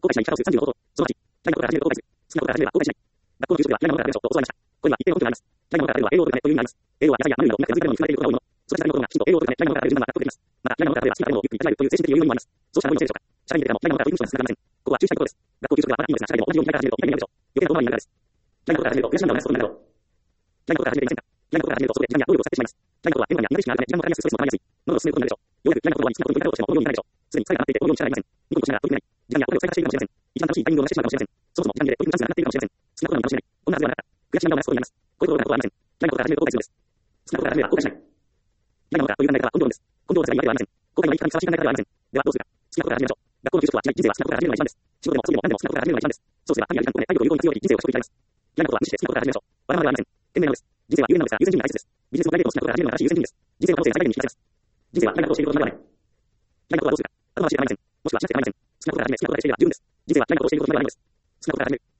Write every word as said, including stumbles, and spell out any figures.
公開しない記者数さんじゅうの方法。そのはち、大学から始める公開する。好きなことから始めれば公開しない。学校の給食では嫌いなものから始めろと教わりました。これは一定の根拠があります。嫌いなものから始めれば栄養を取るためという意味があります。栄養は野菜やマヌルなどお腹が空いていることが多いもの。少し先のことがきちんと栄養を取るため嫌いなものから始める順番は納得できます。また嫌いなものから始めれば好きな食べ物をゆっくり食べるという精神的余裕もあります。そうしたらどういうのせいでしょうか。社会に出ても嫌いなものから保育士にはつながりません。ここは注意したいところです。学校給食ではまだいいのですが、社会でも同じように嫌いから始めると嫌いになるでしょう。余計な遠回りになるからです。嫌いなことから始めると悔し涙を流すことになるだろう。嫌いなことから始めていませんか。嫌いなことから始めるとそこで時間や労力を使ってしまいます。嫌いなことは塩分や苦手意識があるため時間もかかりやすくストレスも溜まりやすい。喉を進めることになるでしょう。ようやく嫌いなことは好きなことに変えたとしても思うようになるでしょう。すでに疲れが溜まっていて思うように力がありません。ニコニコしながら取り組めない。時間やお金を使い方しているかもしれません。一番楽しいタイミングを逃してしまうかもしれません。そもそも時間切れで取り組むチャンスがなくなっているかもしれません。好きなことなのに楽しめない。こんなはずではなかった。悔し涙を流すことになります。こういうことがなことはありません。嫌いなことから始めると後悔するのです。好きなことから始めれば後悔しない。嫌いなものかという考え方は根性論です。根性ですが言い訳ではありません。後悔の言い方にふさわしい考え方ではありません。ではどうするか。好きなことから始めましょう。学校の給食は嫌い。人生は好きなことから始めるのが一番です。仕事でも遊びでも何でも好きなことから始めるのが一番です。そうすれば神や時間とお金、体力を有効に活用でき人生を勝ち取りたいます。嫌いなことは無視して好きなことから始めましょう。わがままではありません。天命なのです。人生は有限なのですが優先順位が大切です。ビジネスもプライベートも好きなことから始めるのが正しい優先順位です。人生の可能性が最大限に引き出せます。人生は嫌いなことをしていることなどではない。嫌いなことはどうするか。後回しではありません。もしくはしなくてはなりません。好きなことから始め、好きなことでしていれば十分です。人生は嫌いなことをしていることなどではないのです。好きなことから始める。